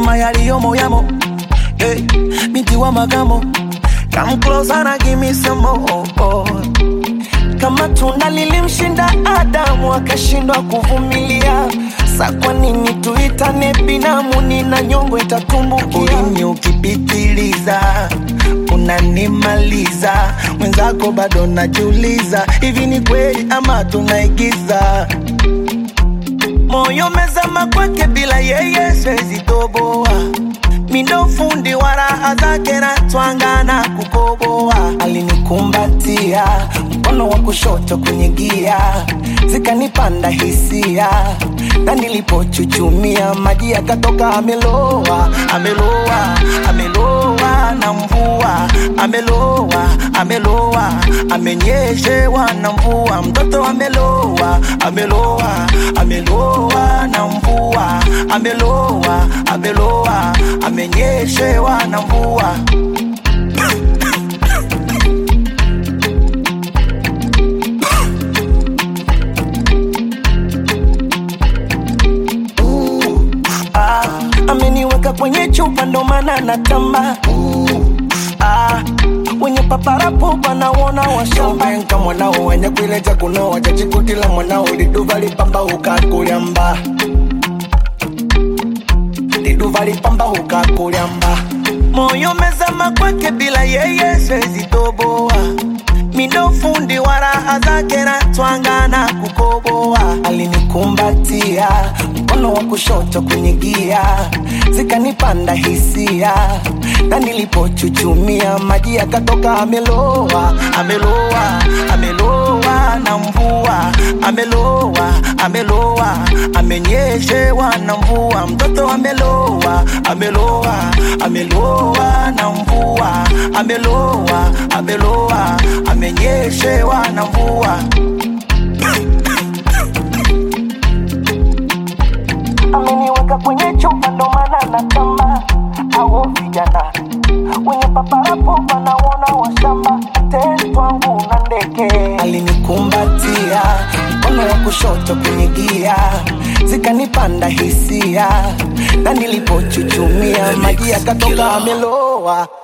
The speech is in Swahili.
sema yaliyomo yamo. Hey, binti wa magamo, come closer and give me some more. Kama tunda lilimshinda Adamu akashindwa kuvumilia, sa kwa nini tuitane binamu? Nina nyongo itatumbukia. Ulimi ukipitiliza unanimaliza, mwenzako bado najiuliza, hivi ni kweli ama tunaigiza? Moyo mezama kwake bila yeye siwezi toboa. Mindo fundi wa raha zake na twangana kukoboa. Alinikumbatia mkono wa kushoto kwenye gia, zikanipanda hisia, na nilipochuchumia maji yakatoka. Ameloa, ameloa, ameloa na mvua. Ameloa, ameloa, amenyeshewa na mvua. Mtoto ameloa, ameloa, ameloa na mvua. Ameloa, ameloa, amenyeshewa na mvua. Ameniweka kwenye chupa ndo maana natamba. Wenye paparapo wanaona washamba. Nka mwanao wenye kuileja kuno wajajikutila mwanao. Liduva lipamba ukakuliamba, liduva lipamba ukakuliamba. Moyo mezama kwake bila yeye siwezi toboa. Mindo fundi wa raha zake na twangana kukoboa. Alinikumbatia mkono wa kushoto kwenye gia, zikanipanda hisia, na nilipochuchumia maji yakatoka. Ameloa, ameloa, ameloa na mvua. Ameloa, ameloa, amenyeshewa na mvua. Mtoto ameloa, ameloa, ameloa na mvua. Ameloa, ameloa, amenyeshewa na mvua. Ameniweka kwenye chupa ndo maana natamba. Hao vijana wenye paparapo wanaona washamba. Tendo wangu na ndeke. Alinikumbatia mkono wa kushoto kwenye gia, zikanipanda hisia, na nilipochuchumia maji yakatoka. Ameloa.